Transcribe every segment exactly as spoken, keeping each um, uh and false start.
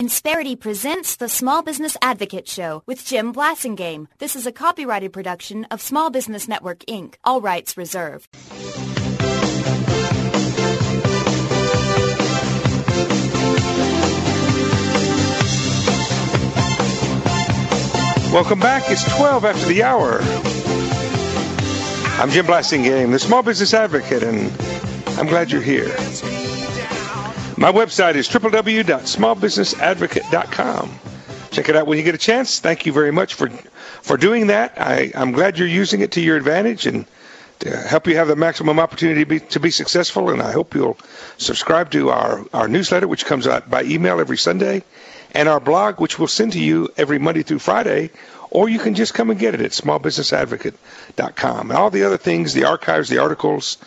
Insperity presents the Small Business Advocate Show with Jim Blasingame. This is a copyrighted production of Small Business Network, Incorporated. All rights reserved. Welcome back. It's twelve after the hour. I'm Jim Blasingame, the Small Business Advocate, and I'm glad you're here. My website is w w w dot small business advocate dot com. Check it out when you get a chance. Thank you very much for for doing that. I, I'm glad you're using it to your advantage and to help you have the maximum opportunity to be, to be successful. And I hope you'll subscribe to our, our newsletter, which comes out by email every Sunday, and our blog, which we'll send to you every Monday through Friday, or you can just come and get it at small business advocate dot com. And all the other things, the archives, the articles,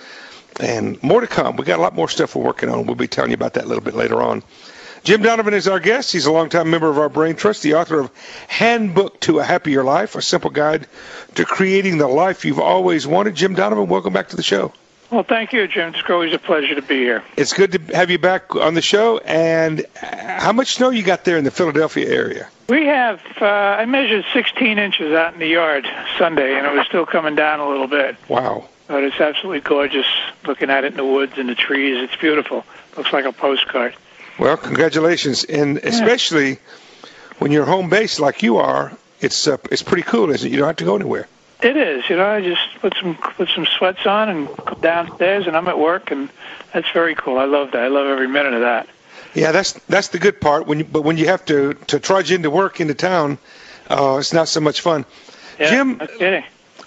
and more to come. We got a lot more stuff we're working on. We'll be telling you about that a little bit later on. Jim Donovan is our guest. He's a longtime member of our Brain Trust, the author of Handbook to a Happier Life, a simple guide to creating the life you've always wanted. Jim Donovan, welcome back to the show. Well, thank you, Jim. It's always a pleasure to be here. It's good to have you back on the show. And how much snow you got there in the Philadelphia area? We have, uh, I measured sixteen inches out in the yard Sunday, and it was still coming down a little bit. Wow. But it's absolutely gorgeous looking at it in the woods and the trees. It's beautiful. Looks like a postcard. Well, congratulations. And especially yeah. when you're home based like you are, it's uh, it's pretty cool, isn't it? You don't have to go anywhere. It is. You know, I just put some put some sweats on and go downstairs, and I'm at work, and that's very cool. I love that. I love every minute of that. Yeah, that's that's the good part. When you, but when you have to, to trudge into work into town, uh, it's not so much fun. Yeah, Jim, no kidding.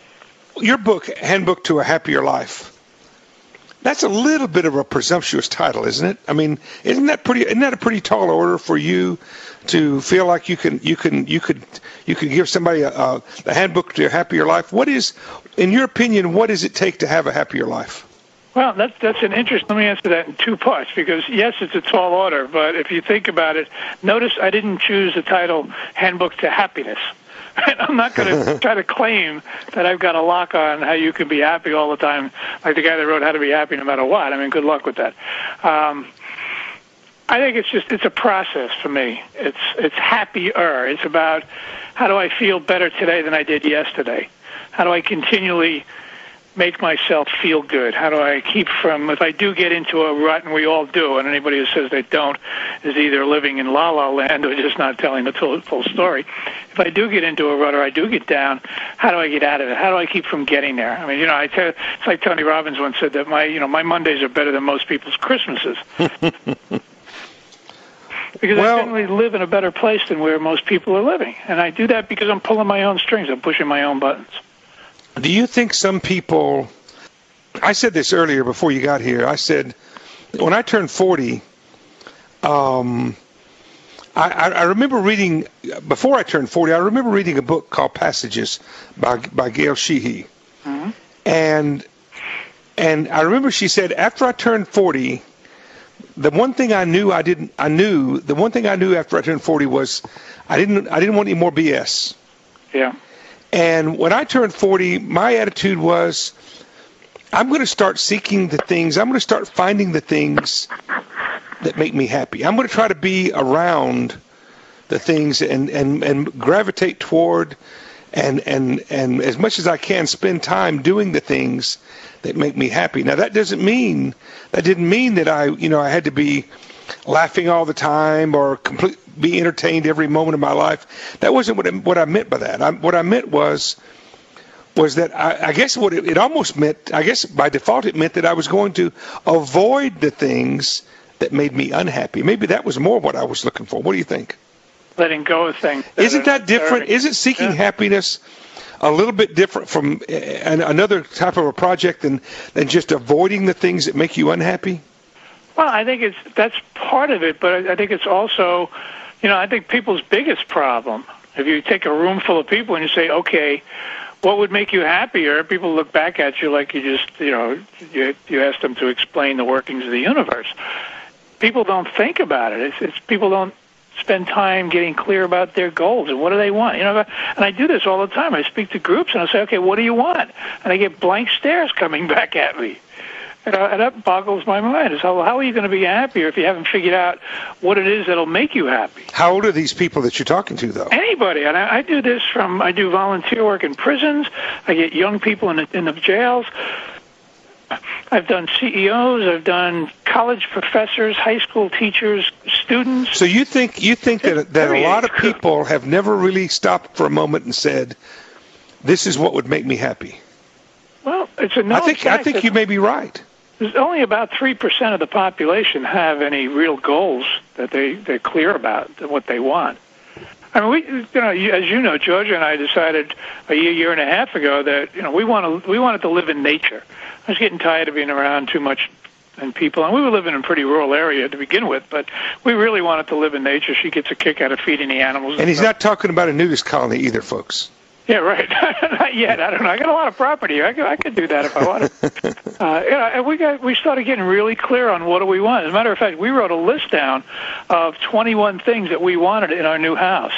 Your book, Handbook to a Happier Life, that's a little bit of a presumptuous title, isn't it? I mean, isn't that pretty? Isn't that a pretty tall order for you to feel like you can, you can, you could, you could give somebody a, a, a handbook to a happier life? What is, in your opinion, what does it take to have a happier life? Well, that's that's an interesting. Let me answer that in two parts, because yes, it's a tall order, but if you think about it, notice I didn't choose the title Handbook to Happiness. I'm not going to try to claim that I've got a lock on how you can be happy all the time, like the guy that wrote How to Be Happy No Matter What. I mean, good luck with that. Um, I think it's just it's a process for me. It's it's happier. It's about how do I feel better today than I did yesterday? How do I continually make myself feel good? How do I keep from, if I do get into a rut, and we all do, and anybody who says they don't is either living in la-la land or just not telling the full, full story. If I do get into a rut or I do get down, how do I get out of it? How do I keep from getting there? I mean, you know, I tell, it's like Tony Robbins once said that my, you know, my Mondays are better than most people's Christmases. Because well, I generally live in a better place than where most people are living. And I do that because I'm pulling my own strings. I'm pushing my own buttons. Do you think some people, I said this earlier before you got here, I said, when I turned forty, um, I, I remember reading, before I turned forty, I remember reading a book called Passages by, by Gail Sheehy. Mm-hmm. And, and I remember she said, after I turned forty, the one thing I knew I didn't, I knew, the one thing I knew after I turned forty was I didn't, I didn't want any more B S. Yeah. And when I turned forty, my attitude was, I'm going to start seeking the things, I'm going to start finding the things that make me happy. I'm going to try to be around the things and, and, and gravitate toward and, and, and as much as I can spend time doing the things that make me happy. Now, that doesn't mean, that didn't mean that I, you know, I had to be laughing all the time or complete, be entertained every moment of my life. That wasn't what I, what I meant by that. I, what I meant was was that I, I guess what it, it almost meant, I guess by default it meant that I was going to avoid the things that made me unhappy. Maybe that was more what I was looking for. What do you think? Letting go of things. Isn't that different? Isn't seeking yeah. happiness a little bit different from an, another type of a project than, than just avoiding the things that make you unhappy? Well, I think it's that's part of it, but I think it's also, you know, I think people's biggest problem, if you take a room full of people and you say, okay, what would make you happier? People look back at you like you just, you know, you, you ask them to explain the workings of the universe. People don't think about it. It's, it's people don't spend time getting clear about their goals and what do they want. You know, and I do this all the time. I speak to groups and I say, okay, what do you want? And I get blank stares coming back at me. And, uh, and that boggles my mind. Is how, how are you going to be happier if you haven't figured out what it is that'll make you happy? How old are these people that you're talking to, though? Anybody. And I, I do this from, I do volunteer work in prisons. I get young people in the, in the jails. I've done C E Os. I've done college professors, high school teachers, students. So you think you think that that a lot of people have never really stopped for a moment and said, "This is what would make me happy." Well, it's a known I think fact I think that you may be right. There's only about three percent of the population have any real goals that they they're clear about what they want. I mean, we, you know, as you know, Georgia and I decided a year, year and a half ago that you know we want to we wanted to live in nature. I was getting tired of being around too much and people, and we were living in a pretty rural area to begin with, but we really wanted to live in nature. She gets a kick out of feeding the animals. And, and he's stuff. Not talking about a nudist colony either, folks. Yeah, right. Not yet. I don't know. I got a lot of property here. I could, I could do that if I wanted. uh, you know, and we got we started getting really clear on what do we want. As a matter of fact, we wrote a list down of twenty-one things that we wanted in our new house.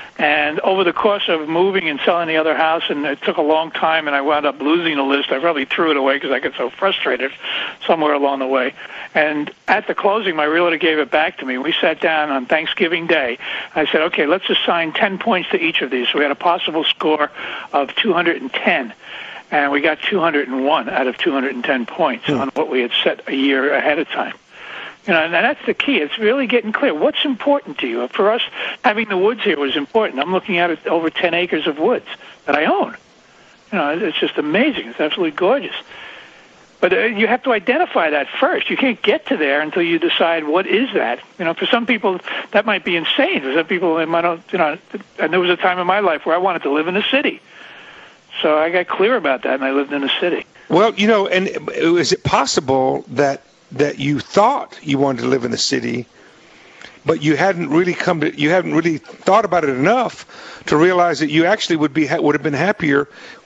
And over the course of moving and selling the other house, and it took a long time, and I wound up losing the list. I probably threw it away because I got so frustrated somewhere along the way. And at the closing, my realtor gave it back to me. We sat down on Thanksgiving Day. I said, okay, let's assign ten points to each of these. So we had a possible score of two hundred ten. And we got two hundred one out of two hundred ten points hmm. on what we had set a year ahead of time. You know, and that's the key. It's really getting clear. What's important to you? For us, having the woods here was important. I'm looking at it, over ten acres of woods that I own. You know, it's just amazing. It's absolutely gorgeous. But uh, you have to identify that first. You can't get to there until you decide what is that. You know, for some people, that might be insane. For some people, they might not, you know, and there was a time in my life where I wanted to live in a city. So I got clear about that, and I lived in a city. Well, you know, and is it possible that that you thought you wanted to live in the city, but you hadn't really come to, you hadn't really thought about it enough to realize that you actually would be would have been happier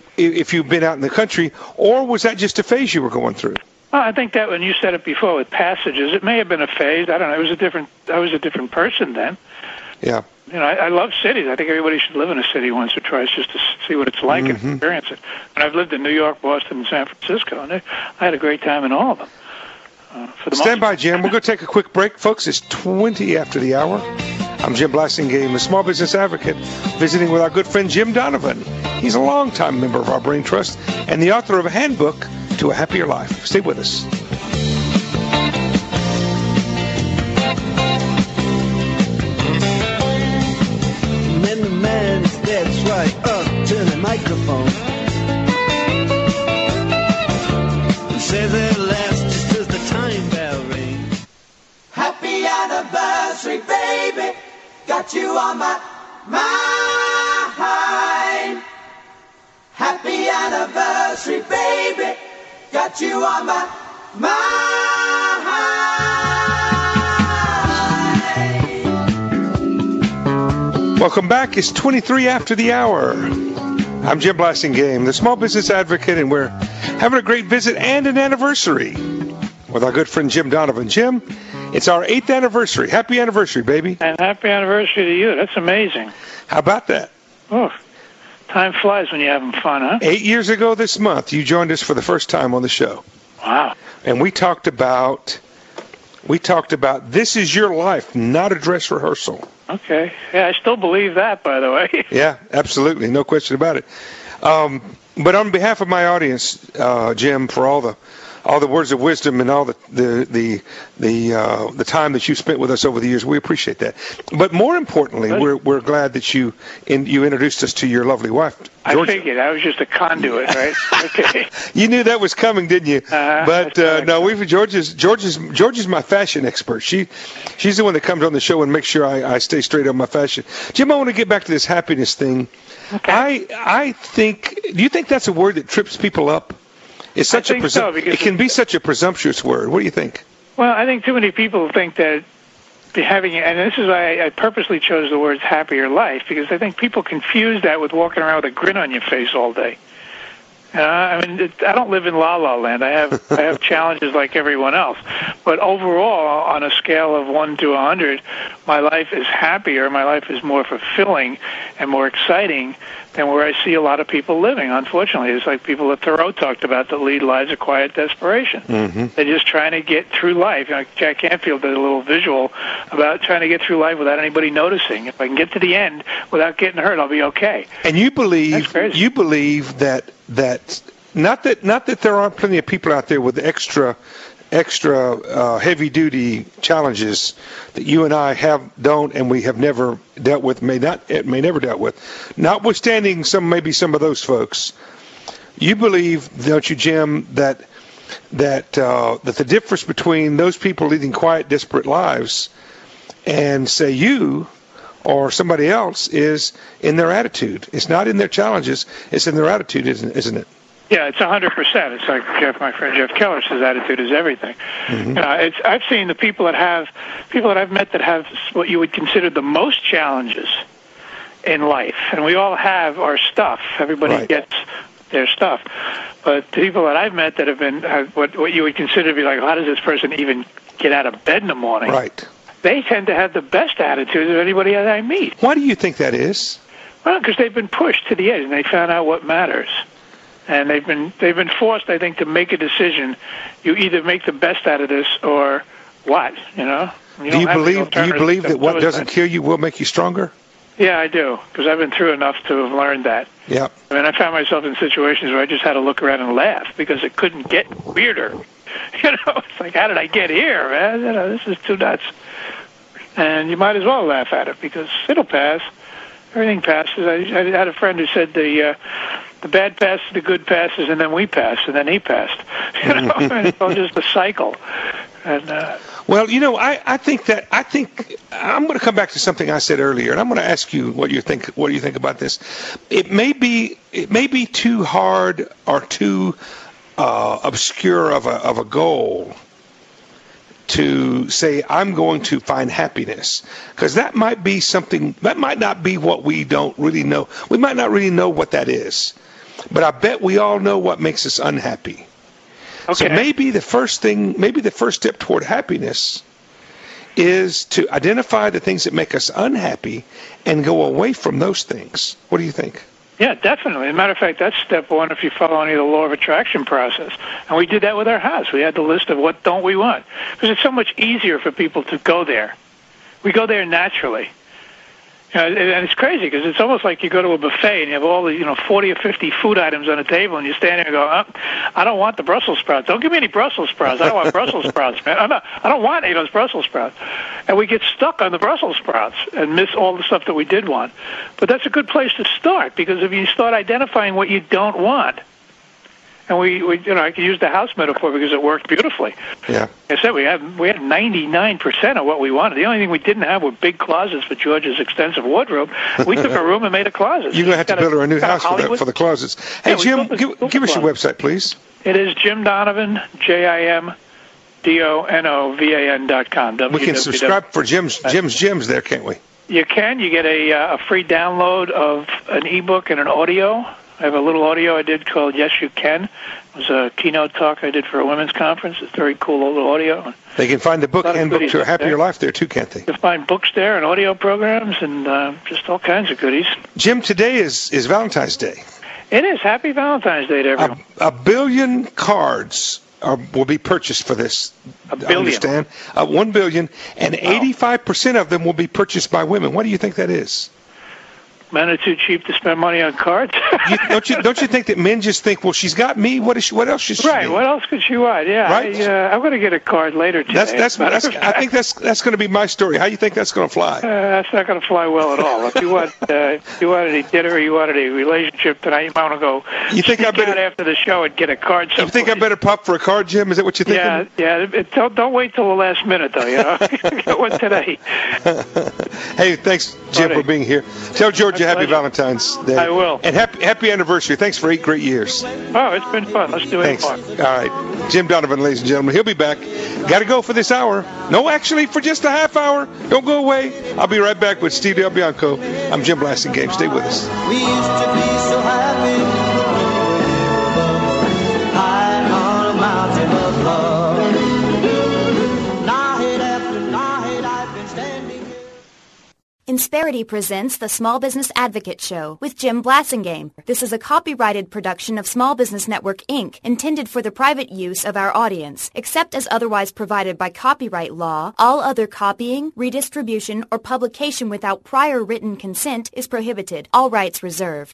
if you'd been out in the country, or was that just a phase you were going through? Well, I think that when you said it before with passages, it may have been a phase. I don't know. It was a different. I was a different person then. Yeah. You know, I, I love cities. I think everybody should live in a city once or twice just to see what it's like mm-hmm. and experience it. And I've lived in New York, Boston, and San Francisco, and I had a great time in all of them. Uh, for the Stand by, Jim. We're going to take a quick break. Folks, it's twenty after the hour. I'm Jim Blasingame, a small business advocate, visiting with our good friend Jim Donovan. He's a longtime member of our Brain Trust and the author of a handbook to a happier life. Stay with us. And then the man steps right up to the microphone and says at last, just as the time bell rings, happy anniversary, baby, got you on my mind. Happy anniversary, baby, got you on my mind. Welcome back. It's twenty-three after the hour. I'm Jim Blasingame, the small business advocate, and we're having a great visit and an anniversary with our good friend Jim Donovan. Jim, it's our eighth anniversary. Happy anniversary, baby. And happy anniversary to you. That's amazing. How about that? Oh, time flies when you're having fun, huh? Eight years ago this month, you joined us for the first time on the show. Wow. And we talked about, we talked about this is your life, not a dress rehearsal. Okay. Yeah, I still believe that, by the way. Yeah, absolutely. No question about it. Um, but on behalf of my audience, uh, Jim, for all the all the words of wisdom and all the the the the, uh, the time that you spent with us over the years, we appreciate that. But more importantly, Good. we're we're glad that you in, you introduced us to your lovely wife, Georgia. I figured I was just a conduit, right? Okay. You knew that was coming, didn't you? Uh, but uh, no, we've Georgia's Georgia's Georgia's my fashion expert. She she's the one that comes on the show and makes sure I, I stay straight on my fashion. Jim, I want to get back to this happiness thing. Okay. I I think. Do you think that's a word that trips people up? It's such I think a so, because it can be such a presumptuous word. What do you think? Well, I think too many people think that having, and this is why I purposely chose the words happier life, because I think people confuse that with walking around with a grin on your face all day. Uh, I mean, it, I don't live in La La Land. I have I have challenges like everyone else. But overall, on a scale of one to a hundred, my life is happier. My life is more fulfilling and more exciting than where I see a lot of people living. Unfortunately, it's like people that Thoreau talked about that lead lives of quiet desperation. Mm-hmm. They're just trying to get through life. You know, Jack Canfield did a little visual about trying to get through life without anybody noticing. If I can get to the end without getting hurt, I'll be okay. And you believe That's crazy. you believe that that not that not that there aren't plenty of people out there with extra extra uh, heavy duty challenges that you and I have don't and we have never dealt with, may not may never dealt with. Notwithstanding some maybe some of those folks, you believe, don't you, Jim, that that uh, that the difference between those people leading quiet, desperate lives and say you or somebody else is in their attitude. It's not in their challenges. It's in their attitude, isn't, isn't it? Yeah, it's a hundred percent. It's like Jeff, my friend Jeff Keller says, attitude is everything. Mm-hmm. Uh, it's, I've seen the people that have, people that I've met that have what you would consider the most challenges in life, and we all have our stuff. Everybody right. gets their stuff, but the people that I've met that have been have what what you would consider to be like, how does this person even get out of bed in the morning? Right. They tend to have the best attitude of anybody that I meet. Why do you think that is? Well, because they've been pushed to the edge and they found out what matters. And they've been they've been forced, I think, to make a decision. You either make the best out of this or what, you know? You do you believe do you believe that what doesn't kill you will make you stronger? Yeah, I do, because I've been through enough to have learned that. Yeah. I mean, I found myself in situations where I just had to look around and laugh because it couldn't get weirder. You know, it's like, how did I get here, man? You know, this is too nuts. And you might as well laugh at it because it'll pass. Everything passes. I, I had a friend who said the uh, the bad passes, the good passes, and then we pass, and then he passed. You know, and it's all just a cycle. And uh, well, you know, I, I think that I think I'm going to come back to something I said earlier, and I'm going to ask you what you think. What do you think about this? It may be it may be too hard or too uh, obscure of a of a goal to say I'm going to find happiness, because that might be something that might not be what we don't really know. We might not really know what that is, but I bet we all know what makes us unhappy. okay. So maybe the first thing, maybe the first step toward happiness is to identify the things that make us unhappy and go away from those things. What do you think? Yeah, definitely. As a matter of fact, that's step one if you follow any of the law of attraction process. And we did that with our house. We had the list of what don't we want. Because it's so much easier for people to go there. We go there naturally. You know, and it's crazy because it's almost like you go to a buffet and you have all the, you know, forty or fifty food items on the table and you stand there and go, oh, I don't want the Brussels sprouts. Don't give me any Brussels sprouts. I don't want Brussels sprouts, man. I'm not, I don't want any of those Brussels sprouts. And we get stuck on the Brussels sprouts and miss all the stuff that we did want. But that's a good place to start, because if you start identifying what you don't want, and we, we, you know, I can use the house metaphor because it worked beautifully. Yeah. Like I said, we had we had ninety-nine percent of what we wanted. The only thing we didn't have were big closets for George's extensive wardrobe. We took a room and made a closet. You're going to have to build her a new house for the, for the closets. Hey, Yeah, Jim, built a- give, built give a us your closet. website, please. It is Jim Donovan, J I M D O N O V A N dot com. We can subscribe for Jim's Jim's Gems there, can't we? You can. You get a, uh, a free download of an ebook and an audio. I have a little audio I did called Yes You Can. It was a keynote talk I did for a women's conference. It's very cool little audio. They can find the book A lot of Handbook goodies to a up Happier there. Life there, too, can't they? You'll find books there and audio programs and uh, just all kinds of goodies. Jim, today is, is Valentine's Day. It is. Happy Valentine's Day to everyone. A, a billion cards are, will be purchased for this. A billion. I understand. Uh, one billion, and eighty-five percent of them will be purchased by women. What do you think that is? Men are too cheap to spend money on cards. you, don't you don't you think that men just think, well, she's got me. What is she, what else should she Right. need? What else could she want? Yeah. Right. I, uh, I'm going to get a card later today. That's that's, Matter that's of I fact. think that's that's going to be my story. How do you think that's going to fly? Uh, that's not going to fly well at all. If you want, uh, if you wanted a dinner, or you wanted a relationship tonight, you might want to go. You think I sneak better- out after the show and get a card? You think I better pop for a card, Jim? Is that what you're thinking? Yeah, yeah. It, don't don't wait till the last minute though. You know, get one today. Hey, thanks, Jim, Buddy. for being here. Tell Georgia My happy pleasure. Valentine's Day. I will. And happy happy anniversary. Thanks for eight great years. Oh, it's been fun. Let's do it Thanks. more. All right. Jim Donovan, ladies and gentlemen. He'll be back. Got to go for this hour. No, actually, for just a half hour. Don't go away. I'll be right back with Steve Del Bianco. I'm Jim Blasingame. Stay with us. We used to be so happy when we were Insperity presents the Small Business Advocate Show with Jim Blasingame. This is a copyrighted production of Small Business Network, Incorporated, intended for the private use of our audience. Except as otherwise provided by copyright law, all other copying, redistribution, or publication without prior written consent is prohibited. All rights reserved.